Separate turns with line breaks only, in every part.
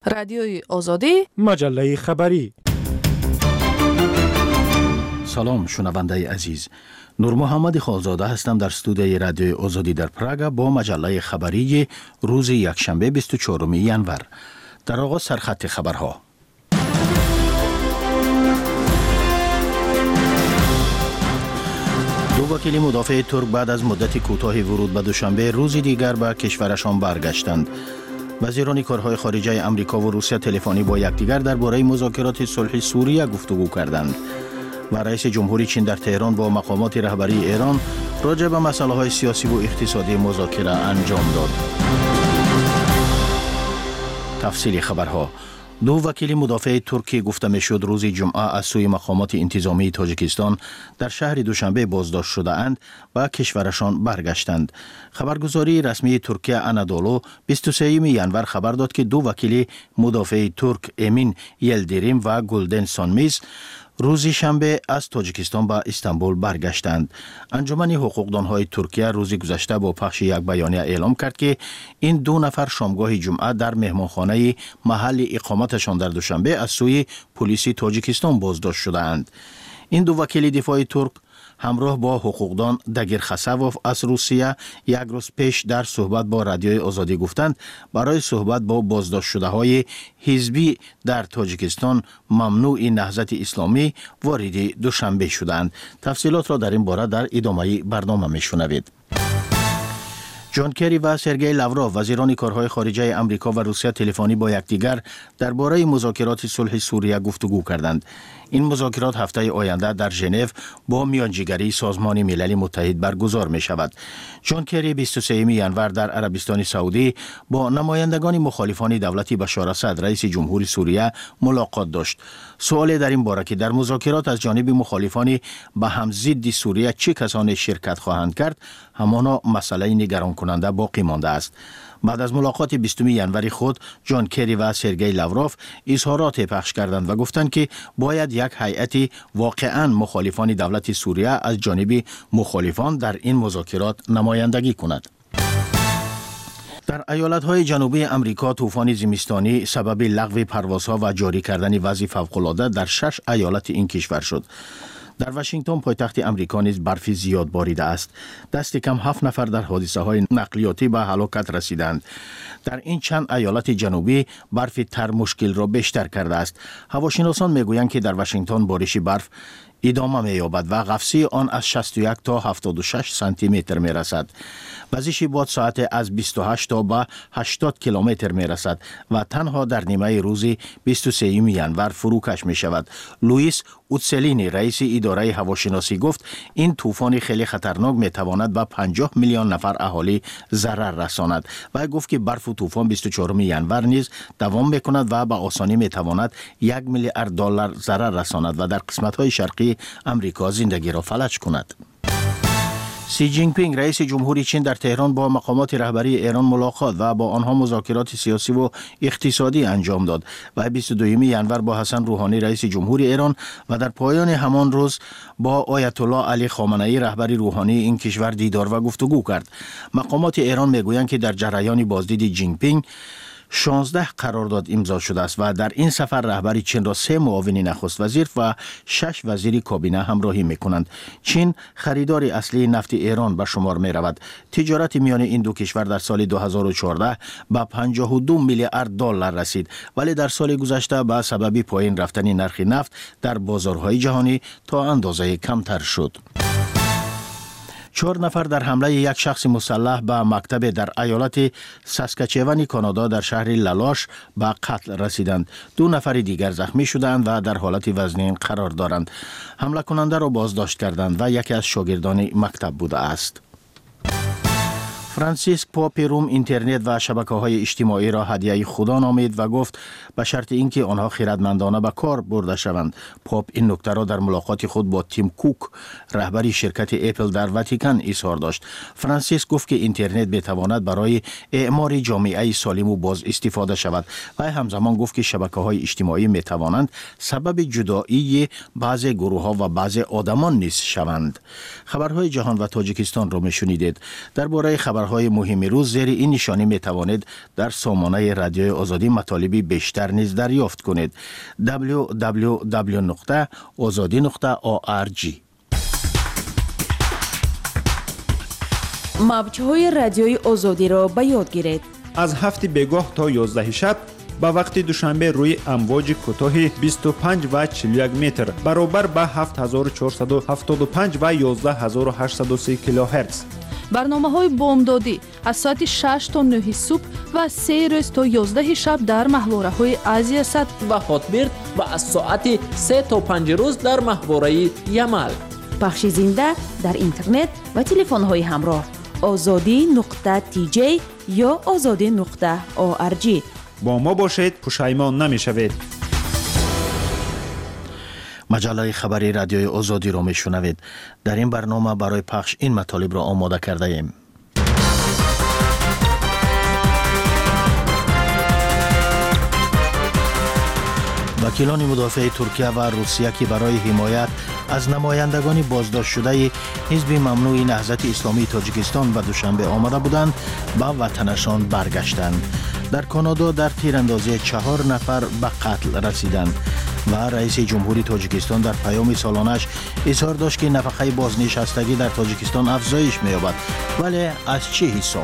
رادیوی آزادی،
مجله خبری.
سلام شنونده عزیز، نور محمد خالزاده هستم در استودیوی رادیوی آزادی در پراگ با مجله خبری روز یکشنبه 24 ژانویه. در آغاز سرخط خبرها. دو وکیل مدافع ترک بعد از مدت کوتاه ورود به دوشنبه روزی دیگر به کشورشان برگشتند. وزیران کارهای خارجه آمریکا و روسیه تلفنی با یکدیگر درباره مذاکرات صلح سوریه گفتگو کردند و رئیس جمهوری چین در تهران با مقامات رهبری ایران راجع به مسائل سیاسی و اقتصادی مذاکره انجام داد. تفصیل خبرها. دو وکیل مدافع ترکی گفته میشد روز جمعه از سوی مقامات انتظامی تاجیکستان در شهر دوشنبه بازداشت شده اند و کشورشان برگشتند. خبرگزاری رسمی ترکیه انادولو 23 ژانویه خبر داد که دو وکیل مدافع ترک امین یلدریم و گلدن سانمیز روزی شنبه از تاجیکستان به استانبول برگشتند. انجمن حقوقدانهای ترکیه روز گذشته با پخش یک بیانیه اعلام کرد که این دو نفر شامگاه جمعه در مهمانخانه محل اقامتشان در دوشنبه از سوی پلیس تاجیکستان بازداشت شدند. این دو وکیل دفاع ترک همراه با حقوقدان دگیر خسوف از روسیه یک روز پیش در صحبت با رادیوی آزادی گفتند برای صحبت با بازداشت شده های حزبی در تاجیکستان ممنوع نهضت اسلامی وارد دوشنبه شدند. تفصیلات را در این باره در ادامه برنامه میشنوید. جان کری و سرگئی لاوروف وزیران کارهای خارجه آمریکا و روسیه تلفنی با یکدیگر درباره مذاکرات صلح سوریه گفتگو کردند. این مذاکرات هفته آینده در ژنو با میانجیگری سازمان ملل متحد برگزار می شود. جان کری 23 ژانویه در عربستان سعودی با نمایندگان مخالفان دولت بشار اسد رئیس جمهوری سوریه ملاقات داشت. سوال در این باره که در مذاکرات از جانب مخالفان به هم ضد سوریه چه کسانی شرکت خواهند کرد همانا مسئله نگران کننده باقی مانده است. بعد از ملاقات 20 ژانویه خود جان کری و سرگئی لاوروف اظهارات پخش کردند و گفتند که باید یک هیئت واقعاً مخالفان دولت سوریه از جانب مخالفان در این مذاکرات نمایندگی کند. در ایالت‌های جنوبی آمریکا طوفان زمستانی سبب لغو پروازها و جاری کردن وضع فوق‌العاده در 6 ایالت این کشور شد. در واشنگتن پایتخت آمریکا نیز برف زیاد باریده است. دست کم 7 نفر در حادثه‌های نقلیاتی به هلاکت رسیدند. در این چند ایالت جنوبی برف تر مشکل را بیشتر کرده است. هواشناسان میگویند که در واشنگتن بارش برف ادامه می‌یابد و قفسه آن از 61 تا 76 سانتی متر می‌رسد. وزش باد ساعت از 28 تا به 80 کیلومتر می‌رسد و تنها در نیمه روز 23 ژانویه فروکش می‌شود. لوئیس اوتسلینی رئیس اداره هواشناسی گفت این طوفان خیلی خطرناک می‌تواند به 50 میلیون نفر اهالی ضرر رساند و گفت که برف و طوفان 24 ژانویه نیز دوام می‌کند و به آسانی می‌تواند 1 میلیارد دلار ضرر رساند و در قسمت‌های شرقی امریکا زندگی را فلج کند. سی جین پینگ رئیس جمهوری چین در تهران با مقامات رهبری ایران ملاقات و با آنها مذاکرات سیاسی و اقتصادی انجام داد و 22 ژانویه با حسن روحانی رئیس جمهوری ایران و در پایان همان روز با آیت الله علی خامنه‌ای رهبر روحانی این کشور دیدار و گفتگو کرد. مقامات ایران میگویند که در جریان بازدید جین پینگ 16 قرارداد امضا شده است و در این سفر رهبری چین را 3 معاون نخست وزیر و 6 وزیر کابینه همراهی می‌کنند. چین خریدار اصلی نفت ایران به شمار می‌رود. تجارت میان این دو کشور در سال 2014 به 52 میلیارد دلار رسید ولی در سال گذشته به سبب پایین رفتن نرخ نفت در بازارهای جهانی تا اندازه کمتر شد. 4 نفر در حمله یک شخص مسلح به مکتب در ایالت ساسکاچوان کانادا در شهر لالاش به قتل رسیدند. 2 نفر دیگر زخمی شدند و در حالت وزنین قرار دارند. حمله کننده را بازداشت کردند و یکی از شاگردان مکتب بوده است. فرانسیس پاپ روم اینترنت و شبکه‌های اجتماعی را هدیه خدا نامید و گفت به شرط اینکه آنها خردمندانه به کار برده شوند. پاپ این نکته را در ملاقات خود با تیم کوک رهبر شرکت اپل در واتیکان اظهار داشت. فرانسیس گفت که اینترنت بتواند برای اعمار جامعه سالم و باز استفاده شود و همزمان گفت که شبکه‌های اجتماعی میتوانند سبب جدایی بعضی گروه‌ها و بعضی آدمان نیز شوند. خبرهای جهان و تاجیکستان را میشنیدید. درباره خبر خبرهای مهم روز زیر این نشانی می توانید در سامانه رادیوی آزادی مطالبی بیشتر نیز دریافت کنید. www.azadi.org.
موج‌های رادیوی آزادی را به یاد گیرید.
از 7 بیگاه تا 11 شب با وقت دوشنبه روی امواج کوتاه 25 و 41 متر برابر با 7475 و 11830 کیلوهرتز.
برنامه‌های بامدادی از ساعت 6 تا 9 صبح و 3 روز تا 11 شب در محوره‌های آسیا سد
و هاتبرد و از ساعت 3 تا 5 روز در محوره یمل.
پخش زنده در اینترنت و تلفن‌های همراه azadi.tj یا azadi.org.
با ما باشید، پشیمان نمی‌شوید.
مجله خبری رادیوی آزادی را میشنوید. در این برنامه برای پخش این مطالب را آماده کرده ایم. وکیلان مدافع ترکیه و روسیه که برای حمایت از نمایندگان بازداشت شده حزب ممنوع نهضت اسلامی تاجیکستان به دوشنبه آمده بودند به وطنشان برگشتند. در کانادا در تیراندازی 4 نفر به قتل رسیدند و رئیس جمهوری تاجیکستان در پیام سالانش اظهار داشت که نفقه بازنشستگی در تاجیکستان افزایش می‌یابد، ولی از چه حساب؟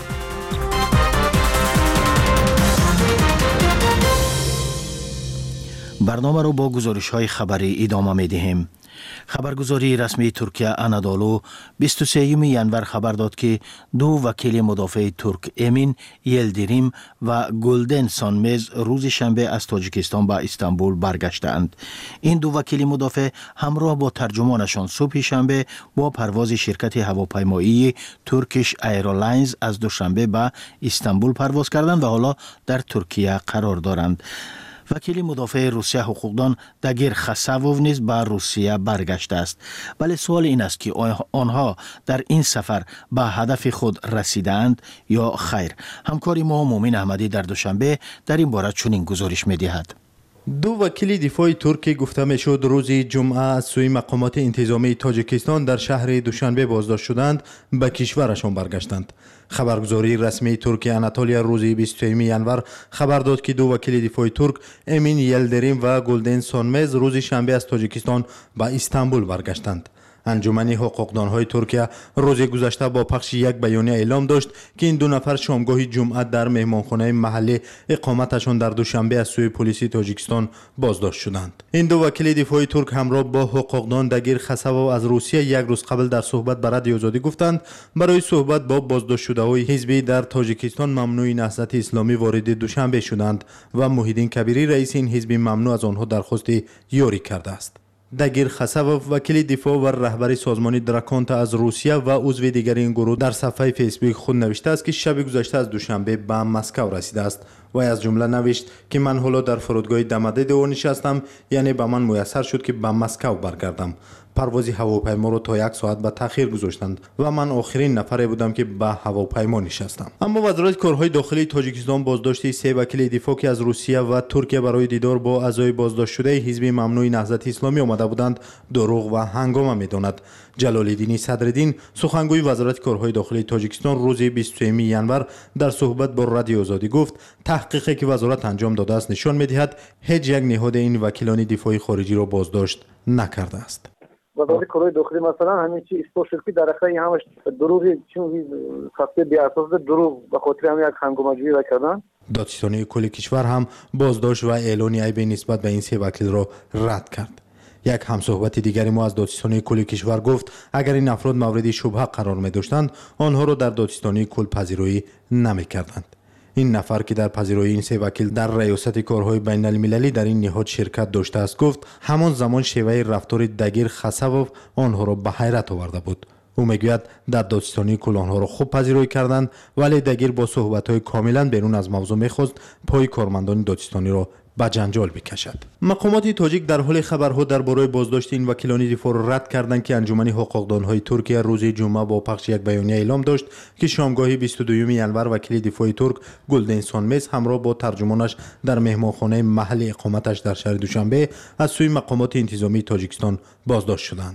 برنامه رو با گزارش‌های خبری ادامه می‌دهیم. خبرگزاری رسمی ترکیه انادولو 23 ینور خبر داد که 2 وکیل مدافع ترک امین یلدریم و گلدن سانمز روز شنبه از تاجیکستان به استانبول برگشتند. این 2 وکیل مدافع همراه با ترجمانشان صبح شنبه با پرواز شرکت هواپیمایی ترکیش ایرلاینز از دوشنبه به استانبول پرواز کردند و حالا در ترکیه قرار دارند. وکیل مدافع روسیه حقوقدان داگیر خساوو نیز به روسیه برگشته است. ولی سوال این است که آنها در این سفر به هدف خود رسیدند یا خیر؟ همکار ما مومن احمدی در دوشنبه در این باره چنین گزارش می‌دهد.
2 وکیل دفاع ترکی گفته میشد روز جمعه از سوی مقامات انتظامی تاجیکستان در شهر دوشنبه بازداشت شدند به کشورشان برگشتند. خبرگزاری رسمی ترکیه اناتولیا روز 23 ینور خبر داد که 2 وکیل دفاع ترک امین یلدریم و گلدن سانمز روز شنبه از تاجیکستان به استانبول برگشتند. انجمن حقوقدانهای ترکیه روز گذشته با پخش یک بیانیه اعلام داشت که این 2 نفر شامگاه جمعه در مهمانخانه محلی اقامتشان در دوشنبه از سوی پلیس تاجیکستان بازداشت شدند. این 2 وکیل دفاع ترک همراه با حقوقدان داگیر خساوو از روسیه یک روز قبل در صحبت با رادیو آزادی گفتند برای صحبت با بازداشت شده‌های حزبی در تاجیکستان ممنوع نهضت اسلامی وارد دوشنبه شدند و موحدین کبیری رئیس این حزب ممنوع از آنها درخواست یاری کرده است. داگیر خساوو وکیل دفاع و رهبر سازمان دراکانتا از روسیه و عضو دیگر این گروه در صفحه فیسبوک خود نوشته است که شب گذشته از دوشنبه به مسکو رسیده است و از جمله نوشت که من حالا در فرودگاه دمدیدو نشستم، یعنی به من میسر شد که به مسکو برگردم. پرواز هواپیما رو تا 1 ساعت به تاخیر گذاشتند و من آخرین نفری بودم که به هواپیما نشستم. اما وزارت کارهای داخلی تاجیکستان بازداشت 3 وکیل دفاع که از روسیه و ترکیه برای دیدار با اعضای بازداشت شده حزب ممنوع نهضت اسلامی آمده بودند دروغ و هنگامه می‌داند. جلال‌الدین صدرالدین سخنگوی وزارت کارهای داخلی تاجیکستان روز 23 ینور در صحبت با رادیو آزادی گفت تحقیقی که وزارت انجام داده است نشان می‌دهد هیچ یک نهاد این وکیلان دفاعی خارجی را بازداشت نکرده است.
وزارت کارهای داخلی مثلا همین چی اثبات شد که در اصل همش دروغی، چون خاصه بی اساس دروغ به خاطر هم یک هنگامجویی کردن.
دادستانی کل کشور هم بازداشت و اعلان عیب نسبت به این 3 وکیل را رد کرد. یک همصحبت دیگری ما از دادستانی کل کشور گفت اگر این افراد مورد شبهه قرار می داشتند آنها را در دادستانی کل پذیرایی نمی کردند. این نفر که در پذیرایی این 3 وکیل در ریاست کارهای بین المللی در این نهاد شرکت داشته است گفت همان زمان شیوه رفتار داگیر خساوو آنها را به حیرت آورده بود. او میگوید در دادستانی کل آنها را خوب پذیرایی کردند ولی داگیر با صحبت‌های کاملا بیرون از موضوع می‌خواست پای کارمندان دادستانی را به جنجال بکشد. مقامات تاجیک در حال خبرها درباره بازداشت این وکیلان دفاع را رد کردند که انجمن حقوقدانهای ترکیه روز جمعه با پخش یک بیانیه اعلام داشت که شامگاه 22 ینور وکیل دفاع ترک گلدن سانمز همراه با ترجمانش در مهمانخانه محل اقامتش در شهر دوشنبه از سوی مقامات انتظامی تاجیکستان بازداشت شدند.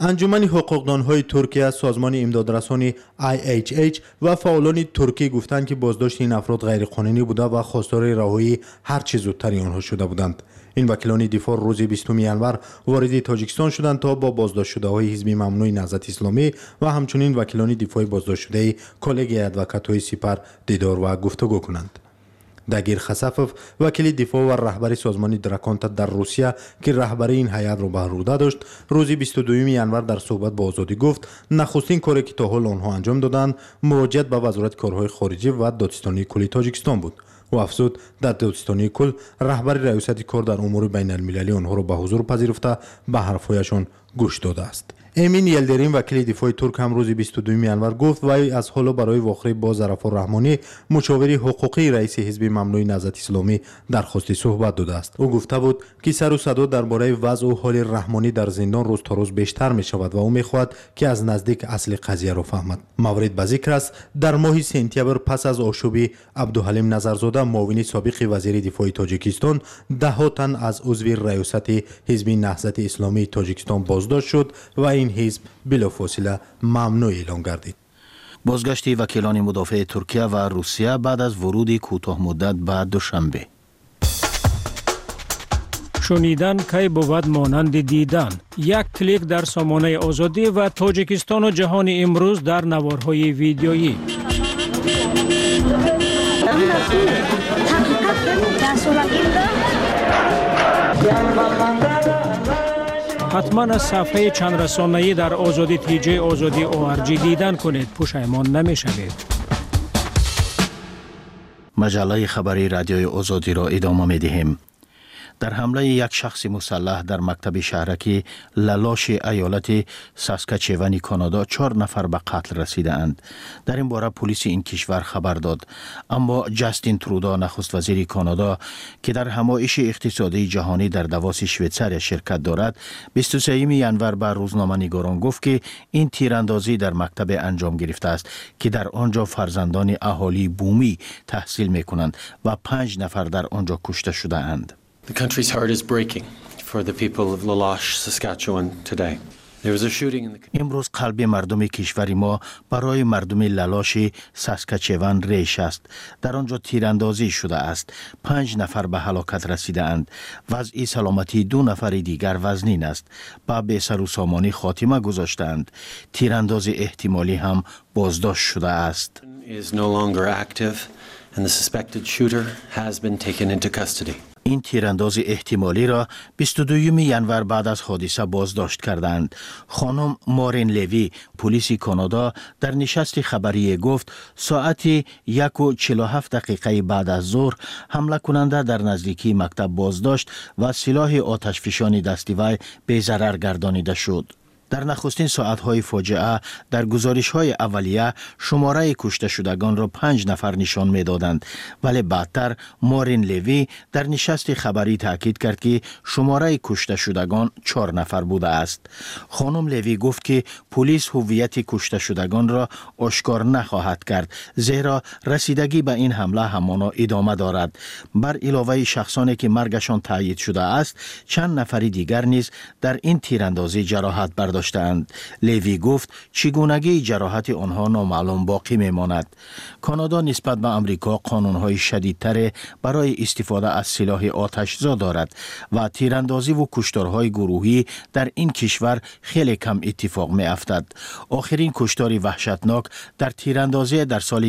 انجمن حقوقدانهای ترکیه از سازمان امدادرسانی IHH و فعالان ترکی گفتند که بازداشت این افراد غیرقانونی بوده و خواستار رهایی هر چه زودتر آنها شده بودند. این وکیلان دفاع روز 20 ینور وارد تاجیکستان شدند تا با بازداشت شده های حزب ممنوع نهضت اسلامی و همچنین وکیلان دفاع بازداشت شده کلگی ادوکات‌های سپر دیدار و گفتگو کنند. داگیر خسافف وکیل دفاع و رهبر سازمان درکانتا در روسیه که رهبری این هیئت را به عهده داشت روز 22 ینور در صحبت با آزادی گفت نخستین کاری که تا حال آنها انجام دادند مراجعت به وزارت کارهای خارجه و دادستانی کل تاجیکستان بود و افزود در دادستانی کل رهبر ریاست کار در امور بین المللی آنها را به حضور پذیرفته به حرفهایشان گوش داده است. امین یلدرین وکیل دفاع ترک هم روز 22 ینور گفت وی از حالا برای واخری با ظرفا رحمانی مشاور حقوقی رئیس حزب ممنوع نهضت اسلامی درخواست صحبت داده است. او گفته بود که سر و صدا درباره وضع و حال رحمانی در زندان روز تا روز بیشتر می شود و او می خواهد که از نزدیک اصل قضیه را فهمد. مورد به ذکر است در ماه سپتامبر پس از آشوب عبدالحلیم نظرزاده معاون سابق وزیر دفاع تاجیکستان ده تن از عضو ریاست حزب نهضت اسلامی تاجیکستان بازداشت شد و این حزب بلافاصله ممنوع اعلام گردید.
بازگشت وکیلان مدافع ترکیه و روسیه بعد از ورود کوتاه مدت به دوشنبه.
شنیدن کی بود مانند دیدن. یک کلیک در سامانه آزادی و تاجیکستان و جهان امروز در نوارهای ویدیویی. حتما از صفحه چند رسانه‌ای در آزادی TJ آزادی ORG دیدن کنید، پشیمان نمی‌شوید.
مجله خبری رادیوی آزادی را ادامه می‌دهیم. در حمله یک شخص مسلح در مکتب شهرکی لالاش ایالت ساسکاچوان کانادا 4 نفر به قتل رسیده اند. در این باره پلیس این کشور خبر داد. اما جاستین ترودا نخست وزیر کانادا که در همایش اقتصادی جهانی در دواس شویتزاریا شرکت دارد 23 ینور به روزنامه‌نگاران گفت که این تیراندازی در مکتب انجام گرفته است که در آنجا فرزندان اهالی بومی تحصیل می‌کنند و 5 نفر در آنجا کشته شده اند.
The country's heart is breaking for the people of Lalash, Saskatchewan today. There was a shooting in the
امروز قلب مردم کشور ما برای مردم لالاش ساسکاچوان ریش است. در آنجا تیراندازی شده است. 5 نفر به هلاکت رسیده اند. وضع سلامتی 2 نفر دیگر وزنین است. با به سر و سامانی خاتمه گذاشتند. تیرانداز احتمالی هم بازداشت شده است.
is no longer active and the suspected shooter has been taken into custody.
این تیرانداز احتمالی را 22 ینور بعد از حادثه بازداشت کردند. خانم مارین لوی پلیس کانادا در نشست خبری گفت ساعت 1:47 بعد از ظهر حمله کننده در نزدیکی مکتب بازداشت و سلاح آتشفشانی دستی وی به ضرر گردانیده شد. در نخستین ساعتهای فاجعه در گزارش‌های اولیه شماره کشته شدگان را 5 نفر نشان می‌دادند، ولی بعدتر مارین لوی در نشست خبری تاکید کرد که شماره کشته شدگان 4 نفر بوده است. خانم لوی گفت که پلیس هویت کشته شدگان را آشکار نخواهد کرد، زیرا رسیدگی به این حمله همانا ادامه دارد. بر علاوه شخصانی که مرگشان تایید شده است، چند نفر دیگر نیز در این تیراندازی جراحت برداشتند. لیوی گفت چگونگی جراحت آنها نامعلوم باقی میماند. کانادا نسبت به امریکا قانونهای شدیدتر برای استفاده از سلاح آتشزا دارد و تیراندازی و کشتارهای گروهی در این کشور خیلی کم اتفاق می افتد. آخرین کشتار وحشتناک در تیراندازی در سال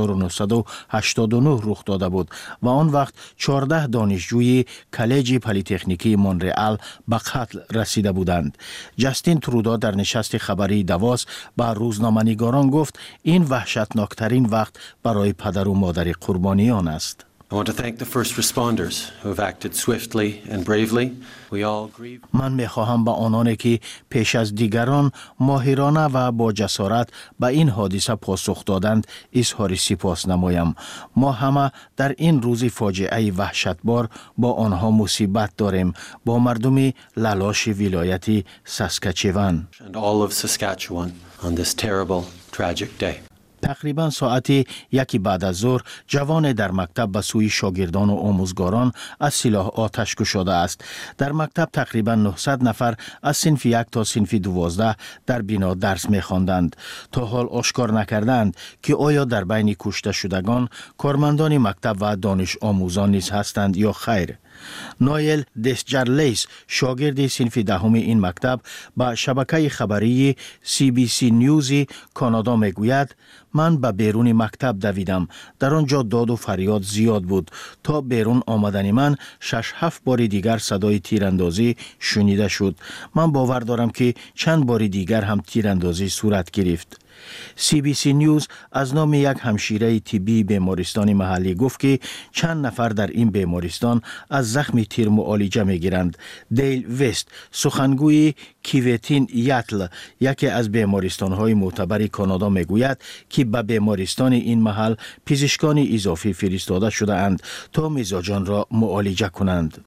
1989 رخ داده بود و آن وقت 14 دانشجوی کالج پلی‌تکنیکی مونرئال به قتل رسیده بودند. جاستین ترودا در نشست خبری دواس با روزنامه‌نگاران گفت این وحشتناکترین وقت برای پدر و مادر قربانیان است.
I want to thank the first responders who have acted swiftly and bravely. We all grieve.
من می‌خواهم به آنانی که پیش از دیگران ماهرانه و با جسارت به این حادثه پاسخ دادند اظهار سپاس نمایم. ما همه در این روز فاجعه وحشتبار با آنها مصیبت داریم، با مردم لالاش ولایت ساسکاچوان
And all of Saskatchewan on this terrible, tragic day.
تقریبا ساعت 1 بعد از ظهر جوان در مکتب به سوی شاگردان و آموزگاران از سلاح آتش گشوده است. در مکتب تقریبا 900 نفر از صنف 1 تا صنف 12 در بنا درس می‌خواندند. تا حال آشکار نکردند که آیا در بین کشته شدگان کارمندان مکتب و دانش آموزان نیز هستند یا خیر. نایل دسجرلیس شاگرد صنف 10 این مکتب با شبکه خبری CBC نیوزی کانادا میگوید من به بیرون مکتب دویدم. در آنجا داد و فریاد زیاد بود. تا بیرون آمدن من 6-7 بار دیگر صدای تیراندازی شنیده شد. من باور دارم که چند بار دیگر هم تیراندازی صورت گرفت. CBC نیوز از نام یک همشیره طبی بیمارستان محلی گفت که چند نفر در این بیمارستان از زخم تیر معالجه میگیرند. دیل وست سخنگوی کیوتین یاتل یکی از بیمارستان‌های معتبر کانادا میگوید که به بیمارستان این محل پزشکان اضافی فرستاده شده اند تا مزاجان را معالجه کنند.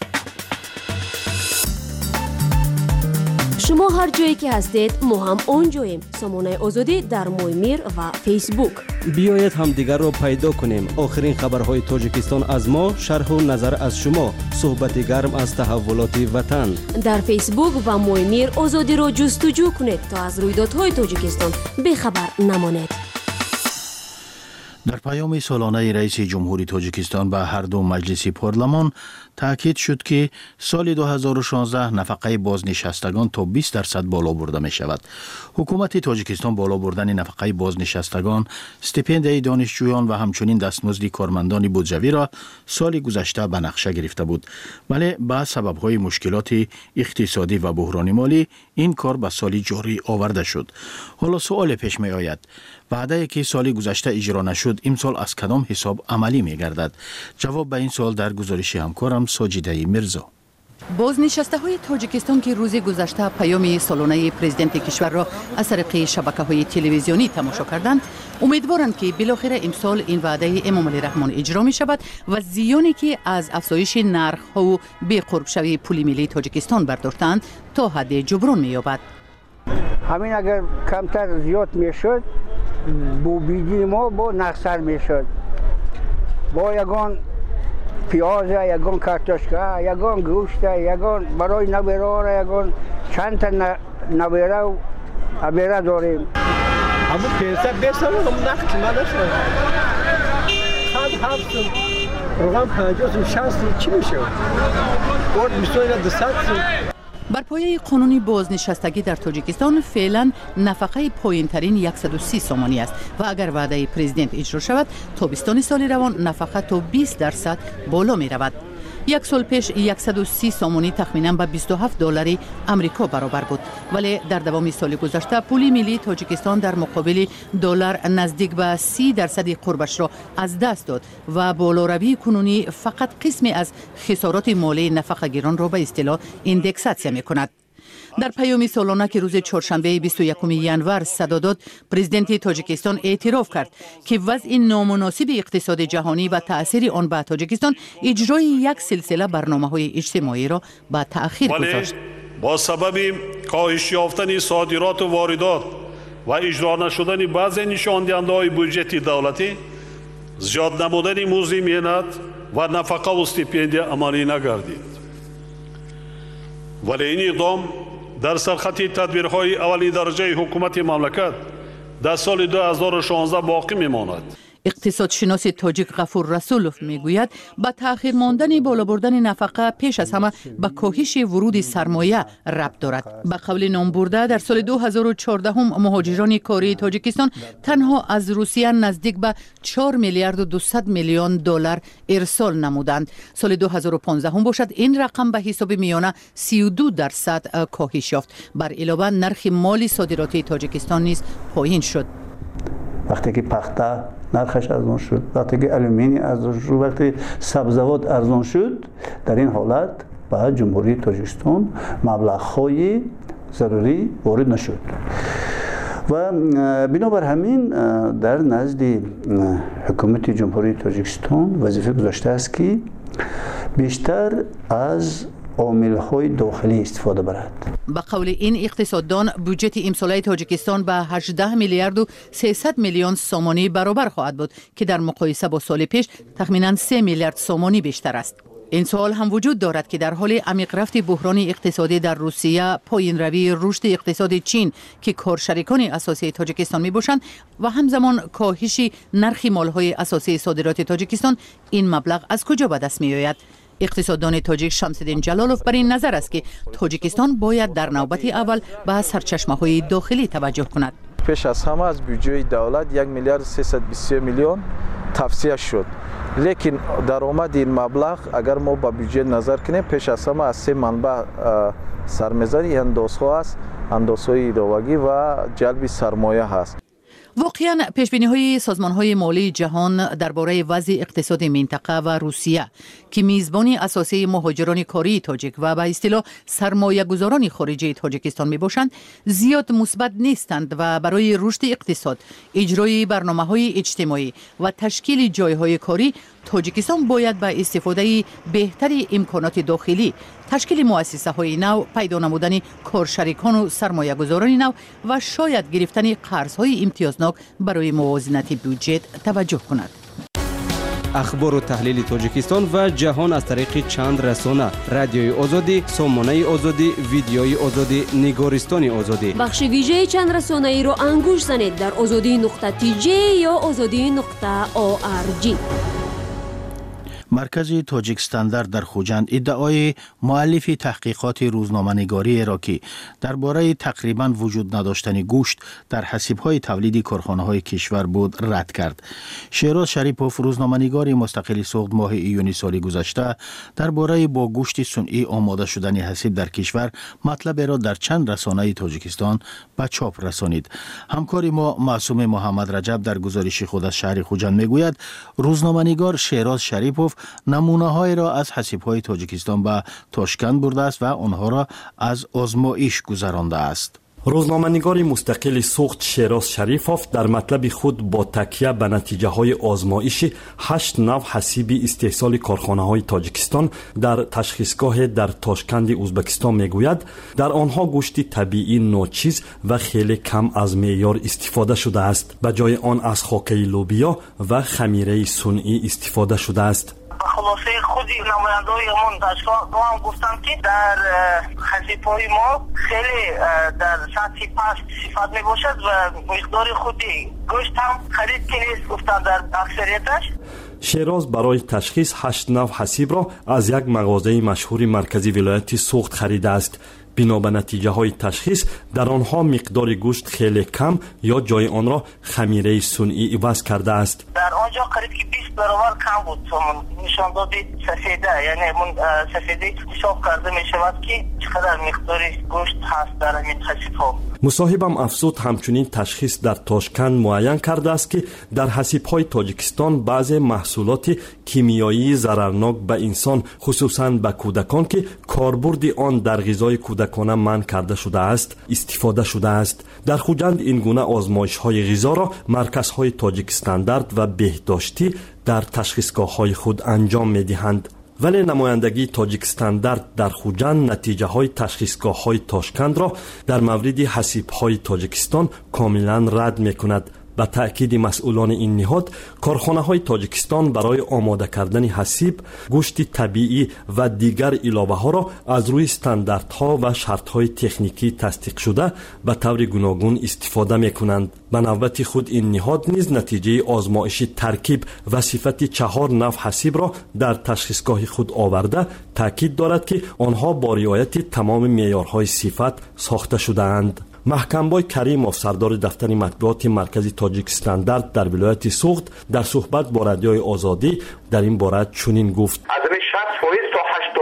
شما هر جایی که هستید ما هم اونجاییم. سامانه آزادی در مویمیر و فیسبوک.
بیایید هم دیگر را پیدا کنیم. آخرین خبرهای تاجیکستان از ما، شرح و نظر از شما، صحبت گرم از تحولات وطن.
در فیسبوک و مویمیر آزادی را جستجو کنید تا از رویدادهای تاجیکستان بی‌خبر نمانید.
در پیام سالانه رئیس جمهوری تاجیکستان به هر دو مجلس پارلمان تاکید شد که سال 2016 نفقه بازنشستگان تا 20% بالا برده می شود. حکومت تاجیکستان بالا بردن نفقه بازنشستگان، استیپندیای دانشجویان و همچنین دستمزد کارمندان بودجوی را سال گذشته به نقشه گرفته بود. ولی با سبب‌های مشکلات اقتصادی و بحران مالی این کار به سال جاری آورده شد. حالا سوال پیش می آید: وعده که سال گذشته اجرا نشد امسال از کدام حساب عملی می گردد؟ جواب به این سوال در گزارش همکارم ساجده میرزا.
بازنشسته های تاجیکستان که روز گذشته پیام سالانه پرزیدنت کشور را از طریق شبکه‌های تلویزیونی تماشا کردند، امیدوارند که بالاخره امسال این وعده امام علی رحمان اجرا می شود و زیانی که از افزایش نرخ‌ها و بی قرب شوی پول ملی تاجیکستان برداشتند تا حد جبران می یابد.
همین اگر کمتر زیاد می شد، بو بیدی ما با نقصر می شد. با یگان پیاز، یگان کارتوشکا، یگان گوشت، یگان برای نویرا، یگان چند تا نویره و ابیره داریم.
همون پیسه بیسن هم نقص مدرسه. هفتم رقم 50-60 چی میشه؟ برد میشه 200.
بر پایه قانون بازنشستگی در تاجیکستان فعلا نفقه پایین‌ترین 130 سومانی است و اگر وعده پرزیدنت اجرا شود تابستان سال روان نفقه تا 20% بالا می رود. یک سال پیش 130 سومانی تخمینا به $27 آمریکا برابر بود، ولی در دوام سال گذشته پول ملی تاجیکستان در مقابل دلار نزدیک به 30% قربش را از دست داد و بالاروی کنونی فقط قسمی از خسارات مالی نفقه گیران را به اصطلاح ایندکساسیون می‌کند. در پیام سالانه که روز چهارشنبه 21 ژانویه صدا داد، پرزیدنت تاجیکستان اعتراف کرد که وضع نامناسب اقتصاد جهانی و تأثیر آن بر تاجیکستان اجرای یک سلسله برنامه‌های اجتماعی را به تأخیر گذاشت.
با سبب کاهش یافتن صادرات و واردات و اجرا نشدن بعضی نشاندهنده‌های بودجه دولتی، زیاد نمودن مزد مهنت و نفقه و استیپندیه عملی نگردید. ولی این اقدام در سرخط تدبیرهای اولی درجه حکومت مملکت در سال 2016 باقی میماند.
اقتصادشناس تاجیک غفور رسولوف میگوید با تأخیر ماندن بالا بردن نفقه پیش از همه به کاهش ورود سرمایه ربط دارد. به قول نامبرده در سال 2014 مهاجران کاری تاجیکستان تنها از روسیه نزدیک به 4 میلیارد و 200 میلیون دلار ارسال نمودند. سال 2015 باشد این رقم به حساب میانه 32% کاهش یافت. بر علاوه نرخ مالی صادرات تاجیکستان نیز پایین شد.
وقتی که پخته نرخش ارزان شد، وقتی که آلومینی ارزان شد، وقتی سبزیجات ارزان شد، در این حالت به جمهوری تاجیکستان مبلغ‌های ضروری وارد نشد و بنابر همین در نزد حکومت جمهوری تاجیکستان وظیفه گذاشته است که بیشتر از عامل‌های داخلی استفاده برد.
با قول این اقتصاددان بودجه امساله تاجیکستان به 18 میلیارد و 300 میلیون سومانی برابر خواهد بود که در مقایسه با سال پیش تخمیناً 3 میلیارد سومانی بیشتر است. این سوال هم وجود دارد که در حال عمیق رفت بحران اقتصادی در روسیه، پایین روی رشد اقتصاد چین که کارشریکان اساسی تاجیکستان می باشند و همزمان کاهش نرخ مالهای اساسی صادرات تاجیکستان، این مبلغ از کجا به دست می آید؟ اقتصاددان تاجیک شمس‌الدین جلالوف بر این نظر است که تاجیکستان باید در نوبت اول به سرچشمه‌های داخلی توجه کند.
پیش از همه از بودجه دولت 1 میلیارد 323 میلیون توصیه شد. لیکن درآمد این مبلغ اگر ما با بودجه نظر کنیم پیش از همه از 3 منبع سرمایه‌گذاری اندازها است، اندازهای روایی و جلب سرمایه هست.
واقعاً پیشبینی‌های سازمان‌های مالی جهان درباره وضع اقتصاد منطقه و روسیه که میزبانی اساسی مهاجران کاری تاجیک و به اصطلاح سرمایه‌گذاران خارجی تاجیکستان میباشند زیاد مثبت نیستند و برای رشد اقتصاد، اجرای برنامه‌های اجتماعی و تشکیل جایهای کاری تاجیکستان باید به استفاده بهتری امکانات داخلی، تشکیل مؤسسه‌های نو، پیدا نمودن کارشریکان و سرمایه‌گذاران نو و شاید گرفتن قرض‌های امتیازناک برای موازنت بودجه توجه کند.
اخبار و تحلیل تاجیکستان و جهان از طریق چند رسانه: رادیوی آزادی، سامانه آزادی، ویدیوی آزادی، نگارستان آزادی.
بخش ویژه چند رسانه ای رو انگوش زنید در azadi.tj یا azadi.org.
مرکز تاجیک استاندارد در خوجند ادعای مؤلف تحقیقات روزنامه‌نگاری عراقی درباره تقریباً وجود نداشتن گوشت در حسیب‌های تولیدی کارخانه‌های کشور بود رد کرد. شیراز شریپوف روزنامه‌نگار مستقل سوخت ماه ایونی سال گذشته درباره با گوشت صنعی آماده شدن حسیب در کشور مطلب را در چند رسانه تاجیکستان به چاپ رسانید. همکار ما معصوم محمد رجب در گزارش خود از شهر خوجند میگوید روزنامه‌نگار شیراز شریپوف نمونه‌های را از حسیب‌های تاجیکستان به تاشکند برده است و آنها را از آزمایش گذرانده است.
روزنامه‌نگار مستقل سوخت شیراز شریفوف در مطلب خود با تکیه به نتیجه‌های آزمایش 8 نوع حسیب استحصال کارخانه‌های تاجیکستان در تشخیصگاه در تاشکند ازبکستان میگوید در آنها گوشت طبیعی ناچیز و خیلی کم از معیار استفاده شده است. به جای آن از خاکه لوبیا و خمیره صنعی استفاده شده است.
خلاصه خودی نماینده‌های همون دانشگاه هم گفتن که در حسیب‌های ما خیلی در سطح پست صفت می باشد و مقدار خودی گوشت هم خرید که نیست گفتن در اکثریتش.
شیراز برای تشخیص 8 نوع حسیب را از یک مغازه مشهور مرکزی ولایت سوخت خریده است. بنا به نتیجه های تشخیص در آنها مقدار گوشت خیلی کم یا جای آن را خمیره صنعی عوض کرده است.
در آنجا قریب که 20 برابر کم بود. نشان داد سفیده، یعنی من سفیده حساب کرده می شود که چقدر مقدار گوشت هست در این حسیب ها.
مصاحبم افزود همچنین تشخیص در تاشکند معین کرده است که در حسیب های تاجیکستان بعض محصولات کیمیایی ضررناک به انسان خصوصاً به کودکان که کاربرد آن در غذای کودکانه منع کرده شده است استفاده شده است. در خوجند این گونه آزمایش های غذا را مرکزهای تاجیک استاندارد و بهداشتی در تشخیصگاه های خود انجام می دهند. ولی نمایندگی تاجیک استاندارد در خوجند نتیجه های تشخیصگاه های تاشکند را در مورد حسیب های تاجیکستان کاملا رد می کند. به تأکید مسئولان این نهاد کارخانه های تاجیکستان برای آماده کردن حسیب گوشت طبیعی و دیگر علاوه ها را از روی استانداردها و شرط های تکنیکی تصدیق شده به طور گوناگون استفاده می کنند. به نوبت خود این نهاد نیز نتیجه آزمایش ترکیب و صفت 4 نوع حسیب را در تشخیصگاه خود آورده تأکید دارد که آنها با رعایت تمام معیارهای صفت ساخته شده اند. محکمبای کریموف سردار دفتر مطبوعات مرکزی تاجیک استاندارد در ولایت سوخت در صحبت با رادیوی آزادی در این باره چنین گفت:
از 60%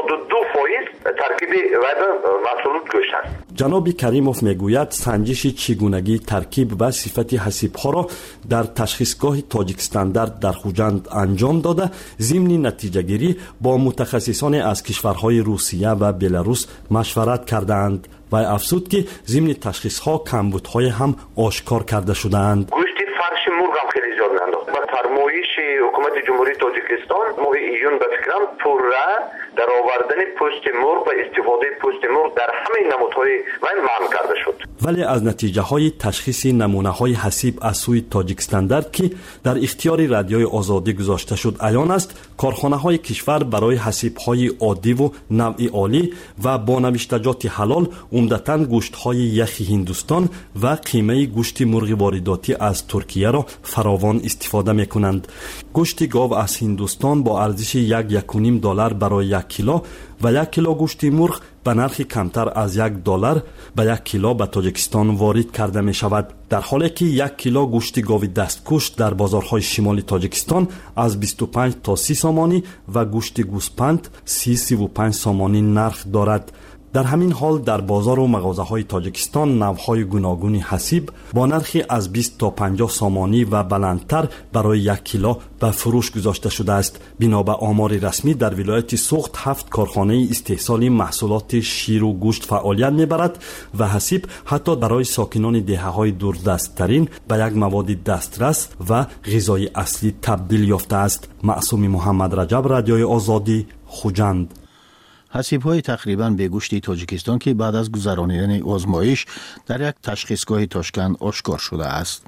تا 82% ترکیب و محصولات گوشت است.
جناب کریموف میگوید سنجش چگونگی ترکیب و صفت حسیب ها را در تشخیصگاه تاجیک استاندارد در خوجند انجام داده ضمن نتیجه گیری با متخصصان از کشورهای روسیه و بلاروس مشورت کردند و افزود که ضمن تشخیص ها کمبودهای هم آشکار کرده شدند.
گوشت فرش مرغ هم خیلی زیاد انداخت. با فرمایش حکومت جمهوری تاجیکستان ماه ایون به فکرم پورا در آوردن پوست مرغ و استفاده پوست مرغ در همه نمودهای من منع کرده شد.
ولی از نتیجه های تشخیص نمونه های حسیب از سوی تاجیکستان که در اختیار رادیوی آزادی گذاشته شد عیان است کارخانه های کشور برای حسیب های عادی و نوع عالی و با نوشتجات حلال عمدتاً گوشت های یخی هندوستان و قیمه گوشت مرغ وارداتی از ترکیه را فراوان استفاده می کنند. گوشت گاو از هندوستان با ارزش $1.5 برای 1 کیلو و 1 کیلو گوشت مرغ به نرخ کمتر از $1 به 1 کیلو به تاجیکستان وارد کرده می شود، در حالی که 1 کیلو گوشت گاو دستکش در بازارهای شمالی تاجیکستان از 25 تا 30 سامانی و گوشت گوسپند 35 سامانی نرخ دارد. در همین حال در بازار و مغازه‌های تاجیکستان نوع‌های گوناگون حسیب با نرخی از 20 تا 50 سامانی و بلندتر برای 1 کیلو به فروش گذاشته شده است. بنا به آمار رسمی در ولایت سوخت 7 کارخانه استحصال محصولات شیر و گوشت فعالیت می‌برد و حسیب حتی برای ساکنان دهه‌های دوردست‌ترین به یک مواد دسترس و غذای اصلی تبدیل یافته است. معصوم محمد رجب، رادیوی آزادی، خوجند.
حسیب‌های تقریباً به گوشت تاجیکستان که بعد از گذرانیدن آزمایش در یک تشخیصگاه تاشکند آشکار شده است.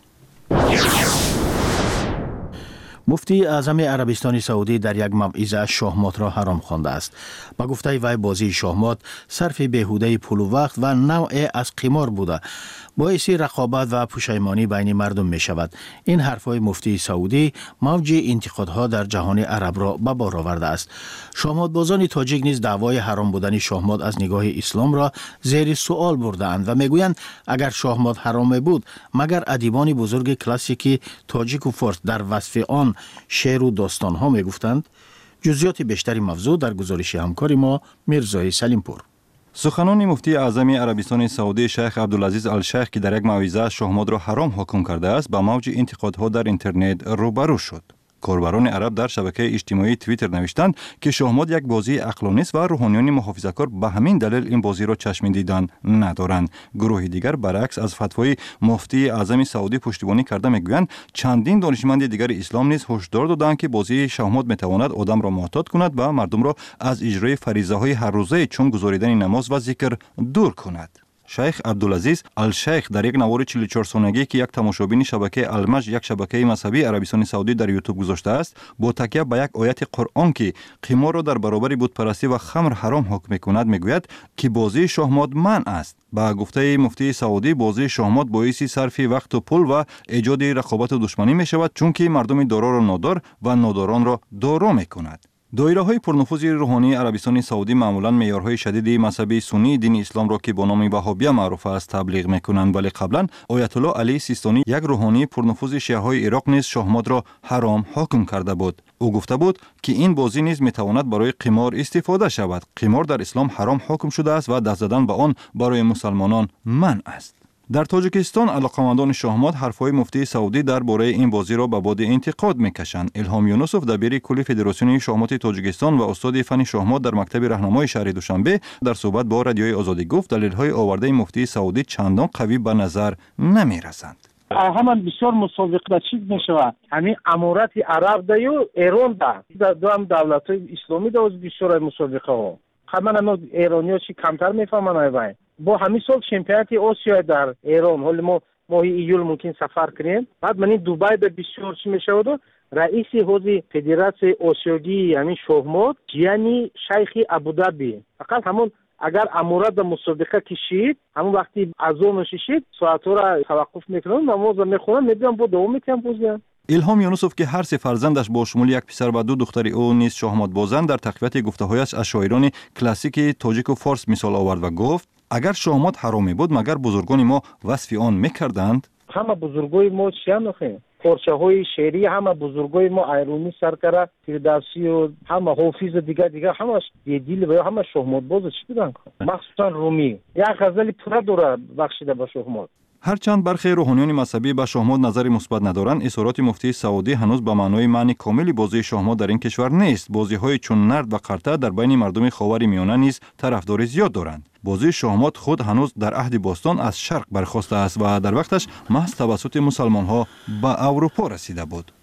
مفتی اعظم عربستان سعودی در یک موعظه شاهمات را حرام خوانده است. با گفته وی بازی شاهمات صرف بیهوده پول و وقت و نوع از قمار بوده، باعث رقابت و پشیمانی بین مردم می شود. این حرفهای مفتی سعودی موج انتقادها در جهان عرب را به بار آورده است. شاهمات بازان تاجیک نیز دعوای حرام بودن شاهمات از نگاه اسلام را زیر سوال برده‌اند و میگویند اگر شاهمات حرام بود مگر ادیبان بزرگ کلاسیکی تاجیک و فارس در وصف آن شعر و داستان ها می گفتند. جزئیات بیشتری موضوع در گزارش همکار ما میرزای سلیمپور.
سخنان مفتی اعظم عربستان سعودی شیخ عبدالعزیز الشیخ که در یک موعظه شاهمات را حرام حکم کرده است با موج انتقادها در اینترنت روبرو شد. کاربران عرب در شبکه اجتماعی توییتر نوشتند که شاهمات یک بازی عقلانی است و روحانیان محافظه‌کار به همین دلیل این بازی را چشم دیدن ندارند. گروه دیگر برعکس از فتوای مفتی اعظم سعودی پشتیبانی کرده میگویند چندین دانشمند دیگر اسلام نیز هشدار دادند که بازی شاهمات میتواند آدم را معتاد کند و مردم را از اجرای فریضه‌های هر روزه چون گزاریدن نماز و ذکر دور کند. شیخ عبدالعزیز الشیخ در یک نوار 44 سالگی که یک تماشابین شبکه المج یک شبکه مذهبی عربستان سعودی در یوتیوب گذاشته است با تکیه به یک آیت قرآن که قمار را در برابر بتپرستی و خمر حرام حکم می‌کند میگوید که بازی شاهمات منع است. با گفته مفتی سعودی بازی شاهمات باعث صرف وقت و پول و ایجاد رقابت و دشمنی می‌شود چون که مردم دارا را نادار و ناداران را دارا می‌کند. دایره‌های پرنفوذ روحانی عربستان سعودی معمولاً معیارهای شدید مذهبی سنی دین اسلام را که با نام وهابیه معروف است تبلیغ می‌کنند، ولی قبلا آیت الله علی سیستانی یک روحانی پرنفوذ شیعه‌های عراق نیز شاهمات را حرام حکم کرده بود. او گفته بود که این بازی نیز می‌تواند برای قمار استفاده شود. قمار در اسلام حرام حکم شده است و دست زدن به آن برای مسلمانان منع است. در تاجیکستان علاقمندان شاهمات حرفهای مفتی سعودی درباره این بازی را به باد انتقاد میکشند. الهام یونسوف دبیر کل فدراسیون شاهمات تاجیکستان و استاد فن شاهمات در مکتب راهنمای شهر دوشنبه در صحبت با رادیوی آزادی گفت دلیل‌های آورده مفتی سعودی چندان قوی به نظر نمی‌رسند.
همان بسیار مسابقه چیز میشود. همین امارات عرب دا و ایران دا دو هم دولت‌های اسلامی دا از بسیار مسابقه ها. همه ایرانی‌ها چی کمتر میفهمند. با همین سال شامپیونات آسیا در ایران حالا ما ماه ایول ممکن سفر کنیم. بعد من این دبی به بسیار چی میشود و رئیس حوزه فدراسیون آسیایی همین شاهمات یعنی شیخ ابوظبی فقط همون اگر امارات به مسابقه کشید همون وقتی اذان شید ساعت‌ها را توقف میکنن نماز میخونن میگم با دوام میکنم بازیان.
الهام یونسوف که هر سه فرزندش با شمول یک پسر و دو دختر او نیز شاهمات بازند در تقویت گفته‌هایش از شاعران کلاسیک تاجیک و فارس مثال آورد و گفت اگر شاهمات حرامی بود مگر بزرگان ما وصف آن میکردند؟
همه بزرگای ما چیان نخیم پارچه های شعری همه بزرگای ما ایرانی سرکره فردوسی و همه حافظ دیگه همه دیل و همه شاهمات باز چی بودن مخصوصا رومی یک غزل پورا دوره بخشیده به شاهمات.
هرچند برخی روحانیان مذهبی به شاهمات نظری مثبت ندارند، اظهارات مفتی سعودی هنوز به معنای معنی کاملی بازی شاهمات در این کشور نیست. بازی‌های چون نرد و قرطه در بین مردم خاور میانه نیز طرفدار زیاد دارند. بازی شاهمات خود هنوز در عهد باستان از شرق برخاسته است و در وقتش محض توسط مسلمان‌ها به اروپا رسیده بود.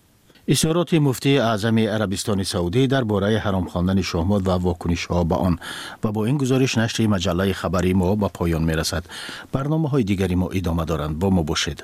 اظهارات مفتی اعظم عربستان سعودی درباره حرام خواندن شهمات و واکنش‌ها به آن و با این گزارش نشر مجله خبری ما به پایان می‌رسد. برنامه‌های دیگری ما ادامه دارند. با ما باشید.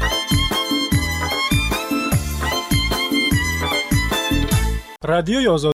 رادیوی آزادی